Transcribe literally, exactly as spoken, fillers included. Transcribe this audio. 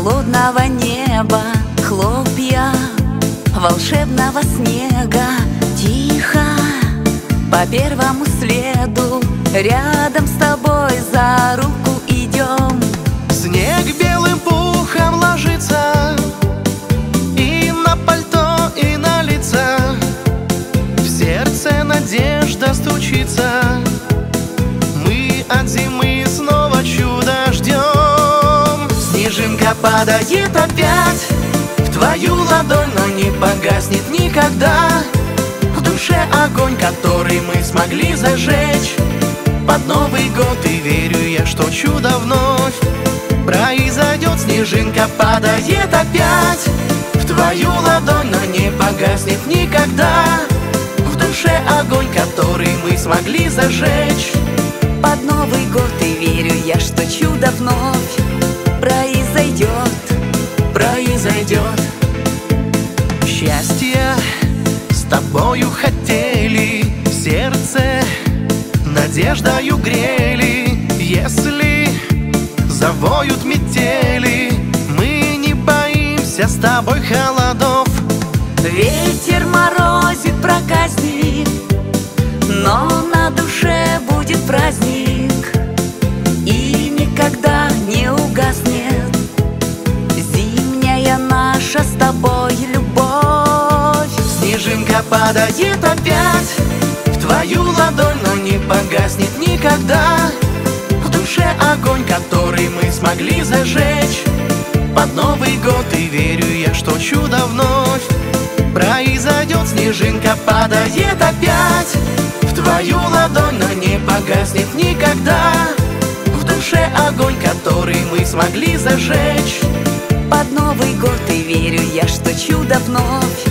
холодного неба хлопья волшебного снега. Тихо по первому следу рядом с тобой за руку идем. Снег белым пухом ложится и на пальто, и на лица. В сердце надежда стучится. Мы от зимы снова чудо ждем. Снежинка падает опять в твою ладонь, но не погаснет никогда. В душе огонь, который мы смогли зажечь под Новый год. И верю я, что чудо вновь произойдет. Снежинка падает опять в твою ладонь, но не погаснет никогда. В душе огонь, который мы смогли зажечь под Новый год. И верю я, что чудо вновь произойдет, произойдет. Счастье с тобою хотели, сердце надеждою грели. Если завоют метели, мы не боимся с тобой холодов. Ветер морозит, проказник, но на душе будет праздник, и никогда не угаснет зимняя наша с тобой любовь. Снежинка падает опять в твою ладонь, но не погаснет никогда. В душе огонь, который мы смогли зажечь под Новый год. И верю я, что чудо вновь произойдет. Снежинка падает опять в твою ладонь, но не погаснет никогда. В душе огонь, который мы смогли зажечь под Новый год. И верю я, что чудо вновь